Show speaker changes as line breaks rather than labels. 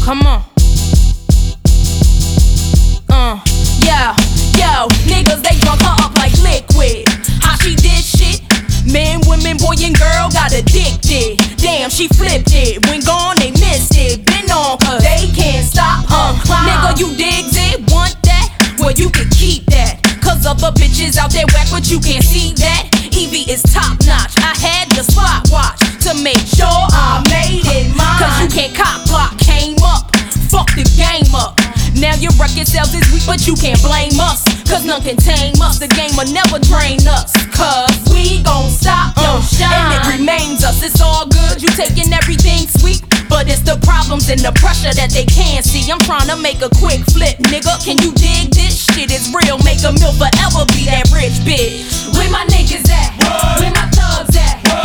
Come on. Yo, niggas, they drunk her up like liquid. How she did shit? Men, women, boy, and girl got addicted. Damn, she flipped it. When gone, they missed it. Been on, cause they can't stop her. Nigga, you digs it? Want that? Well, you can keep that. Cause other bitches out there whack, but you can't see that. Evie is top notch. I had the spot watch to make sure I made it mine. Cause you can't cop block, came up, fuck the game up. Now your record sales is weak, but you can't blame us. Cause none can tame us, the game will never drain us. Cause we gon' stop your shine, and it remains us. It's all good, you taking everything sweet, but it's the problems and the pressure that they can't see. I'm trying to make a quick flip, nigga. Can you dig this? Shit is real, make a meal forever be that rich bitch.
Where my niggas at? Where my